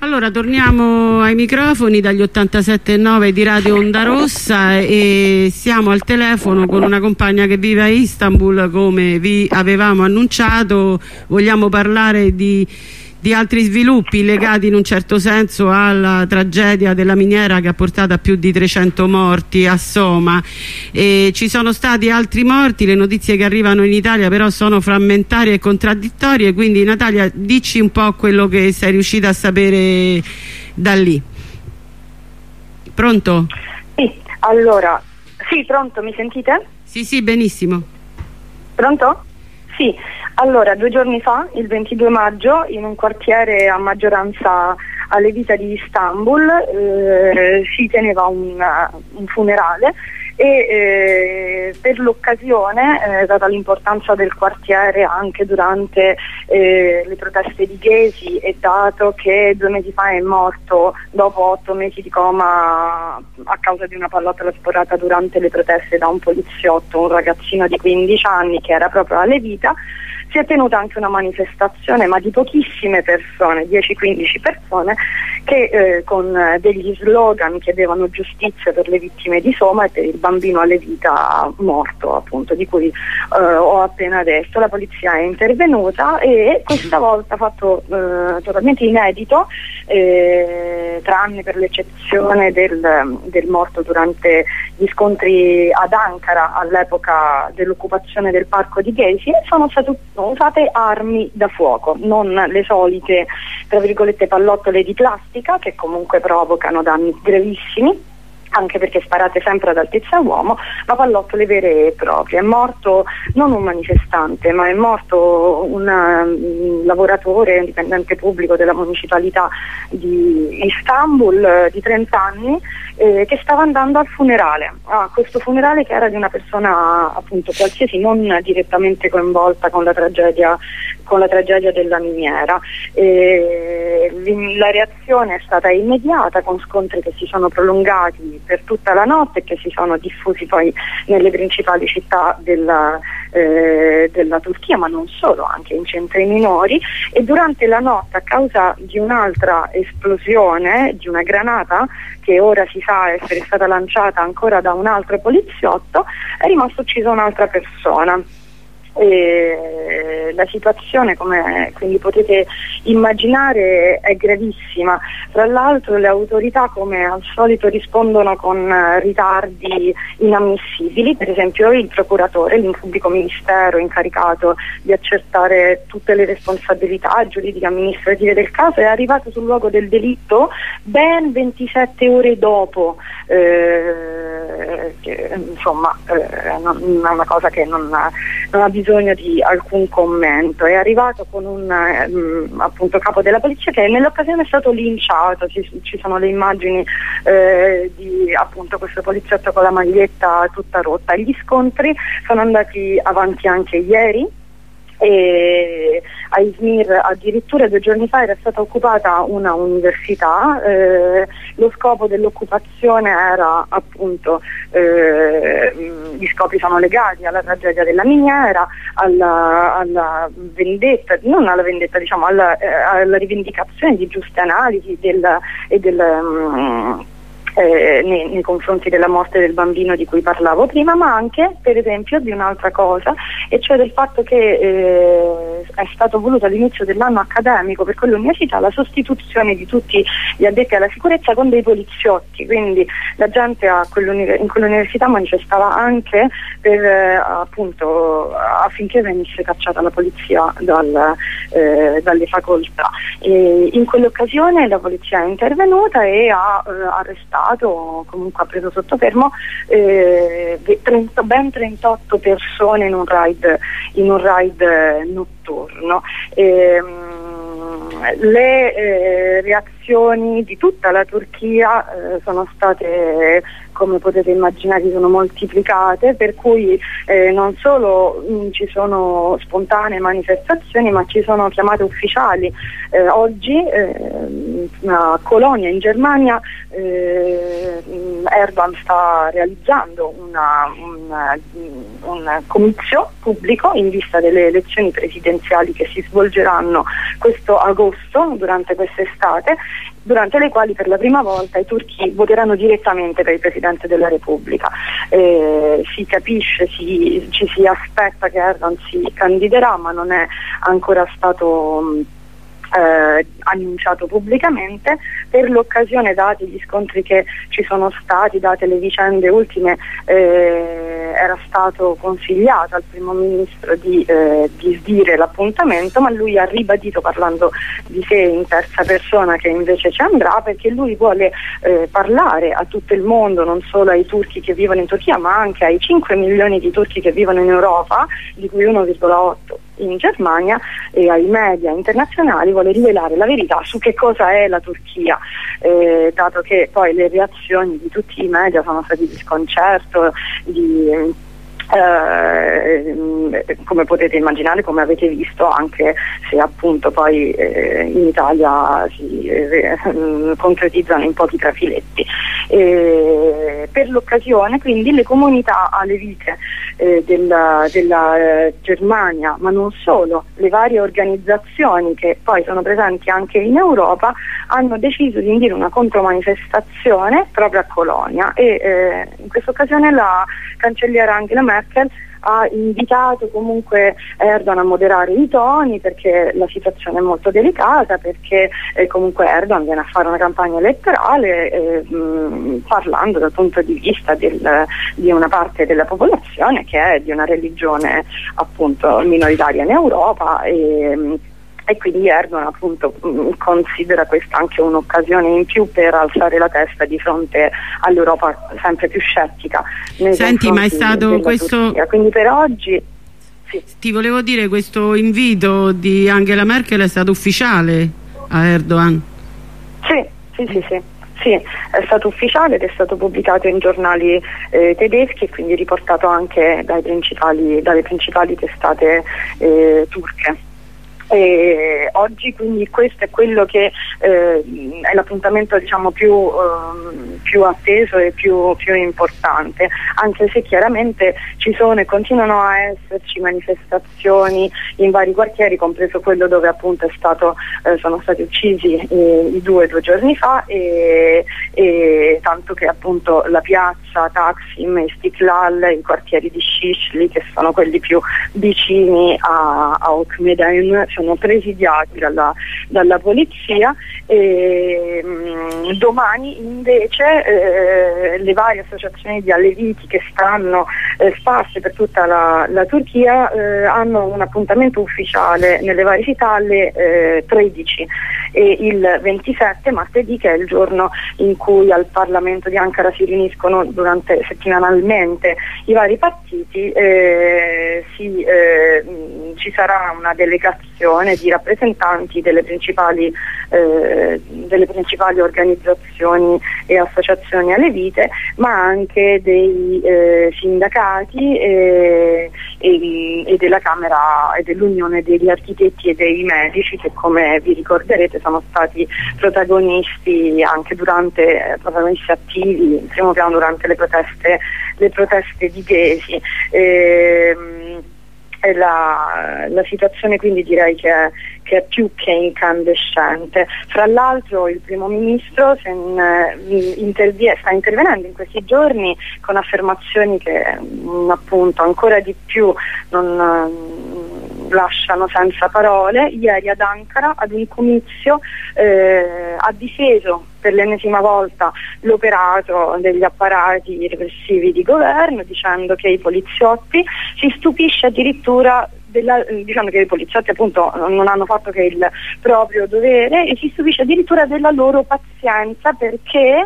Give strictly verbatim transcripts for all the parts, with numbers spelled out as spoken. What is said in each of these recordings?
Allora torniamo ai microfoni dagli ottantasette virgola nove di Radio Onda Rossa e siamo al telefono con una compagna che vive a Istanbul, come vi avevamo annunciato. Vogliamo parlare di, di altri sviluppi legati in un certo senso alla tragedia della miniera che ha portato a più di trecento morti a Soma. E ci sono stati altri morti, le notizie che arrivano in Italia però sono frammentarie e contraddittorie, quindi Natalia, dici un po' quello che sei riuscita a sapere da lì. Pronto? Sì, allora, sì, pronto, mi sentite? Sì, sì, benissimo. Pronto? Sì, allora, due giorni fa, il ventidue maggio, in un quartiere a maggioranza alevita di Istanbul, eh, si teneva un, un funerale e eh, per l'occasione, eh, data l'importanza del quartiere anche durante eh, le proteste di Gezi e dato che due mesi fa è morto dopo otto mesi di coma a causa di una pallottola sforata durante le proteste da un poliziotto, un ragazzino di quindici anni che era proprio alevita, si è tenuta anche una manifestazione, ma di pochissime persone, dieci quindici persone, che eh, con degli slogan chiedevano giustizia per le vittime di Soma e per il bambino alevita morto, appunto, di cui eh, ho appena detto. La polizia è intervenuta e questa volta ha fatto eh, totalmente inedito, eh, tranne per l'eccezione del, del morto durante gli scontri ad Ankara all'epoca dell'occupazione del parco di Gezi, sono state usate armi da fuoco, non le solite, tra virgolette, pallottole di plastica che comunque provocano danni gravissimi, anche perché sparate sempre ad altezza uomo, ma pallottole vere e proprie. È morto non un manifestante, ma è morto un, un lavoratore, un dipendente pubblico della municipalità di Istanbul di trenta anni, eh, che stava andando al funerale, a ah, questo funerale che era di una persona appunto qualsiasi, non direttamente coinvolta con la tragedia con la tragedia della miniera. E la reazione è stata immediata, con scontri che si sono prolungati per tutta la notte e che si sono diffusi poi nelle principali città della, eh, della Turchia, ma non solo, anche in centri minori. E durante la notte, a causa di un'altra esplosione, di una granata che ora si sa essere stata lanciata ancora da un altro poliziotto, è rimasta uccisa un'altra persona. E la situazione, come quindi potete immaginare, è gravissima. Tra l'altro le autorità, come al solito, rispondono con ritardi inammissibili. Per esempio il procuratore, il pubblico ministero incaricato di accertare tutte le responsabilità giuridiche e amministrative del caso, è arrivato sul luogo del delitto ben ventisette ore dopo, eh, che, insomma eh, non, è una cosa che non, non ha bisogno di alcun commento. È arrivato con un eh, appunto capo della polizia che nell'occasione è stato linciato. Ci, ci sono le immagini eh, di appunto questo poliziotto con la maglietta tutta rotta. Gli scontri sono andati avanti anche ieri. E a Izmir addirittura due giorni fa era stata occupata una università. Eh, lo scopo dell'occupazione era appunto, eh, gli scopi sono legati alla tragedia della miniera, alla, alla vendetta, non alla vendetta, diciamo alla, eh, alla rivendicazione di giuste analisi del, e del um, Eh, nei, nei confronti della morte del bambino di cui parlavo prima, ma anche per esempio di un'altra cosa, e cioè del fatto che eh, è stato voluto all'inizio dell'anno accademico per quell'università la sostituzione di tutti gli addetti alla sicurezza con dei poliziotti. Quindi la gente a quell'università, in quell'università manifestava anche per eh, appunto affinché venisse cacciata la polizia dal, eh, dalle facoltà. E in quell'occasione la polizia è intervenuta e ha eh, arrestato, comunque ha preso sotto fermo eh, trenta, ben trentotto persone in un raid, in un raid notturno. E, le eh, reazioni di tutta la Turchia eh, sono state, come potete immaginare, si sono moltiplicate, per cui eh, non solo mh, ci sono spontanee manifestazioni, ma ci sono chiamate ufficiali. Eh, oggi eh, a Colonia in Germania eh, Erdogan sta realizzando una, una, un comizio pubblico in vista delle elezioni presidenziali che si svolgeranno questo agosto, durante quest'estate, durante le quali per la prima volta i turchi voteranno direttamente per il Presidente della Repubblica. Eh, si capisce, si, ci si aspetta che Erdogan si candiderà, ma non è ancora stato Eh, annunciato pubblicamente. Per l'occasione, dati gli scontri che ci sono stati, date le vicende ultime, eh, era stato consigliato al primo ministro di, eh, di sdire l'appuntamento, ma lui ha ribadito, parlando di sé in terza persona, che invece ci andrà, perché lui vuole eh, parlare a tutto il mondo, non solo ai turchi che vivono in Turchia, ma anche ai cinque milioni di turchi che vivono in Europa, di cui uno virgola otto in Germania, e ai media internazionali vuole rivelare la verità su che cosa è la Turchia, eh, dato che poi le reazioni di tutti i media sono state di sconcerto, di Eh, come potete immaginare, come avete visto, anche se appunto poi eh, in Italia si eh, concretizzano in pochi trafiletti. Eh, per l'occasione quindi le comunità alevite eh, della, della eh, Germania, ma non solo, le varie organizzazioni che poi sono presenti anche in Europa, hanno deciso di indire una contromanifestazione proprio a Colonia, e eh, in questa occasione la cancelliera Angela Merkel ha invitato comunque Erdogan a moderare i toni, perché la situazione è molto delicata, perché eh, comunque Erdogan viene a fare una campagna elettorale eh, mh, parlando dal punto di vista del, di una parte della popolazione che è di una religione appunto minoritaria in Europa, e mh, e quindi Erdogan appunto mh, considera questa anche un'occasione in più per alzare la testa di fronte all'Europa sempre più scettica. Senti, ma è stato questo... Turchia. Quindi per oggi... Sì. Ti volevo dire, questo invito di Angela Merkel è stato ufficiale a Erdogan? Sì, sì, sì, sì. Sì, è stato ufficiale ed è stato pubblicato in giornali eh, tedeschi e quindi riportato anche dai principali, dalle principali testate eh, turche. E oggi quindi questo è quello che eh, è l'appuntamento, diciamo, più, eh, più atteso e più, più importante, anche se chiaramente ci sono e continuano a esserci manifestazioni in vari quartieri, compreso quello dove appunto è stato, eh, sono stati uccisi eh, i due due giorni fa, e, e tanto che appunto la piazza Taksim e Istiklal, i quartieri di Shishli, che sono quelli più vicini a, a Okmeden, sono presidiati dalla, dalla polizia. E, mh, domani invece eh, le varie associazioni di aleviti che stanno eh, sparse per tutta la, la Turchia eh, hanno un appuntamento ufficiale nelle varie città alle eh, tredici, e il ventisette, martedì, che è il giorno in cui al Parlamento di Ankara si riuniscono durante settimanalmente i vari partiti, eh, si, eh, mh, ci sarà una delegazione di rappresentanti delle principali, eh, delle principali organizzazioni e associazioni alevite, ma anche dei eh, sindacati e, e, e della Camera e dell'Unione degli Architetti e dei Medici, che come vi ricorderete sono stati protagonisti anche durante, protagonisti attivi in primo piano durante le proteste, le proteste di Ghezi. Ehm, La, la situazione quindi direi che è, che è più che incandescente. Fra l'altro il primo ministro se in, intervie, sta intervenendo in questi giorni con affermazioni che mh, appunto ancora di più non mh, lasciano senza parole. Ieri ad Ankara, ad un comizio, eh, ha difeso per l'ennesima volta l'operato degli apparati repressivi di governo, dicendo che i poliziotti, si stupisce addirittura della, diciamo che i poliziotti appunto non hanno fatto che il proprio dovere, e si stupisce addirittura della loro pazienza, perché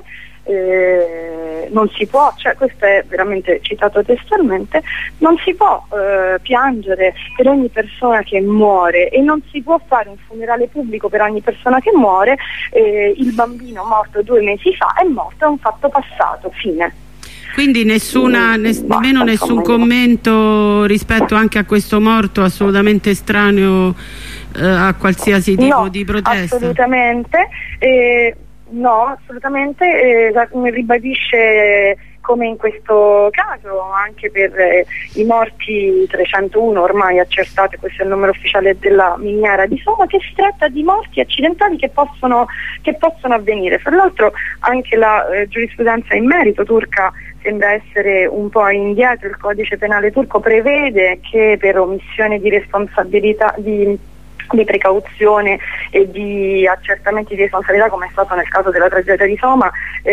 Eh, non si può, cioè questo è veramente citato testualmente, non si può eh, piangere per ogni persona che muore, e non si può fare un funerale pubblico per ogni persona che muore. Eh, il bambino morto due mesi fa è morto, è un fatto passato, fine. Quindi nessuna, ness, nemmeno nessun commento rispetto anche a questo morto assolutamente estraneo eh, a qualsiasi tipo no, di protesta? Assolutamente. Eh, no, assolutamente, eh, ribadisce come in questo caso anche per eh, i morti trecentouno ormai accertati, questo è il numero ufficiale della miniera di Soma, che si tratta di morti accidentali che possono, che possono avvenire. Fra l'altro anche la eh, giurisprudenza in merito turca sembra essere un po' indietro, il codice penale turco prevede che per omissione di responsabilità di di precauzione e di accertamenti di responsabilità, come è stato nel caso della tragedia di Soma,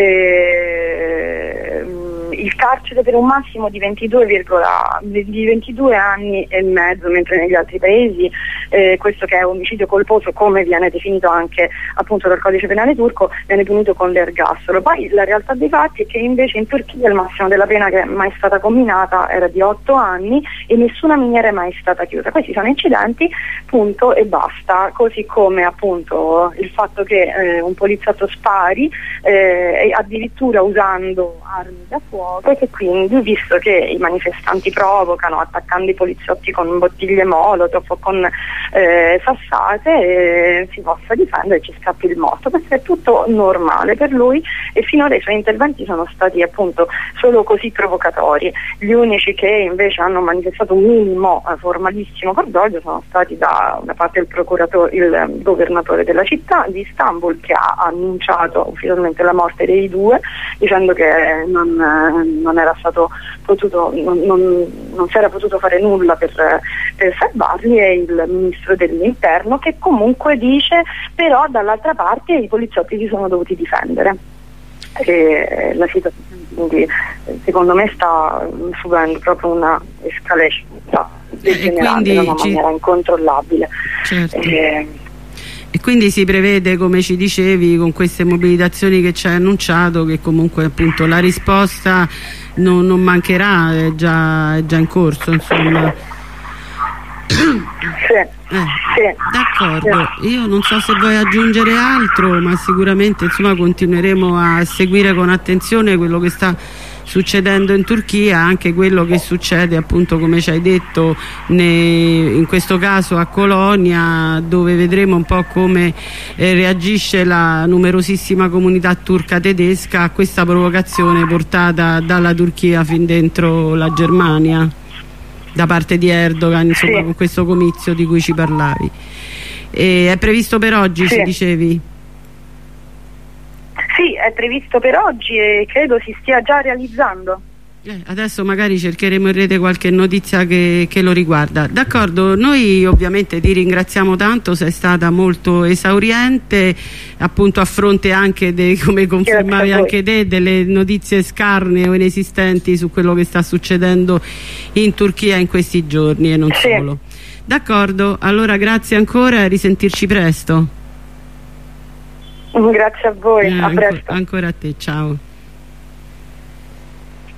eh, il carcere per un massimo di ventidue, di ventidue anni e mezzo, mentre negli altri paesi eh, questo che è omicidio colposo, come viene definito anche appunto dal codice penale turco, viene punito con l'ergastolo. Poi la realtà dei fatti è che invece in Turchia il massimo della pena che è mai stata comminata era di otto anni e nessuna miniera è mai stata chiusa. Questi sono incidenti, punto e basta, così come appunto il fatto che eh, un poliziotto spari eh, addirittura usando armi da fuoco, e che quindi, visto che i manifestanti provocano attaccando i poliziotti con bottiglie molotov o con eh, sassate, eh, si possa difendere e ci scappi il morto. Questo è tutto normale per lui e finora i suoi interventi sono stati appunto solo così provocatori. Gli unici che invece hanno manifestato un minimo eh, formalissimo cordoglio sono stati da, da parte del procuratore, il governatore della città di Istanbul, che ha annunciato ufficialmente la morte dei due, dicendo che non, non era stato potuto, non, non, non si era potuto fare nulla per, per salvarli, e il ministro dell'interno che comunque dice però dall'altra parte i poliziotti si sono dovuti difendere. E la situazione quindi secondo me sta subendo proprio una escalation degenerante in una maniera ci... incontrollabile. Certo. E... e quindi si prevede, come ci dicevi, con queste mobilitazioni che ci hai annunciato, che comunque appunto la risposta non, non mancherà, è già, è già in corso, insomma. Sì, eh, sì, d'accordo, sì. Io non so se vuoi aggiungere altro, ma sicuramente insomma continueremo a seguire con attenzione quello che sta succedendo in Turchia, anche quello che succede appunto, come ci hai detto, ne, in questo caso a Colonia, dove vedremo un po' come eh, reagisce la numerosissima comunità turca tedesca a questa provocazione portata dalla Turchia fin dentro la Germania da parte di Erdogan, insomma, sì, con questo comizio di cui ci parlavi. E è previsto per oggi, sì, ci dicevi? Sì, è previsto per oggi e credo si stia già realizzando. Eh, adesso magari cercheremo in rete qualche notizia che, che lo riguarda. D'accordo, noi ovviamente ti ringraziamo tanto, sei stata molto esauriente, appunto a fronte anche, de, come confermavi anche te, delle notizie scarne o inesistenti su quello che sta succedendo in Turchia in questi giorni e non sì, solo. D'accordo, allora grazie ancora e a risentirci presto. Grazie a voi, eh, a presto. Ancora a te, ciao.